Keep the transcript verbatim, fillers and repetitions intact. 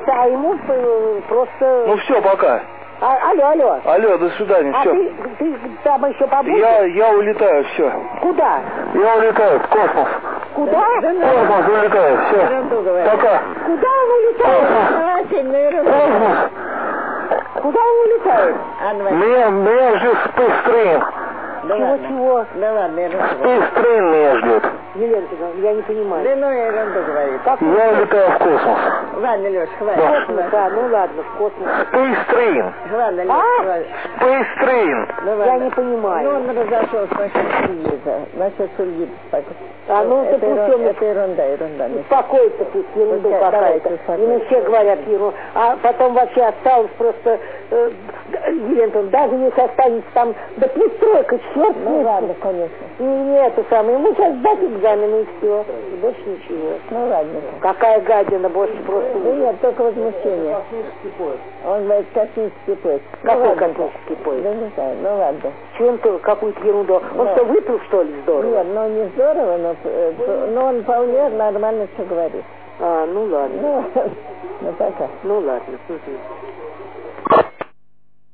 а ему э, просто... Ну все, пока. А, алло, алло. Алло, до свидания, А все. ты, ты там еще побудешь? Я, я улетаю, все. Куда? Я улетаю в космос. Куда? Космос улетаю, все. Пока. Куда он улетает? Космос. Куда он улетает? Меня, меня ждет Space Train. Чего-чего? Да ладно, ерунду. Space Train меня ждет. Елена, я не понимаю. Да ну ерунду говорит. Как Я улетаю в космос. Ладно, Леш, хватит. Да. космос? Да, ну ладно, в космос. Space Train. Ладно, Леш, А? хватит. Space Train. Ну, Я ладно. не понимаю. Ну, он разошелся насчет Сульгита. Насчет Сульгита. А ну, это, это пусть ерунда, он это ерунда, ерунда. не- успокоится, пусть ерунду Пускай, какая-то. давайте успокойтесь. Ему все говорят ерунду. А потом вообще осталось просто, э, Елена, даже если останется там, да пусть тройка, черт с Ну ним. ладно, конечно. И не это самое. Ему сейчас сдать экзамены и все. Больше ничего. Ну ладно. Какая гадина, больше просто... Да нет, только возмущение. Он говорит, космический поезд. Ну, Какой ладно. космический поезд? Да не знаю, ну ладно. Чем-то какую-то ерунду. Он Да. что, выпил, что ли, здорово? Нет, ну не здорово, но, э, но он вполне нормально все говорит. А, ну ладно. Ну, ну пока. Ну ладно. Мгм.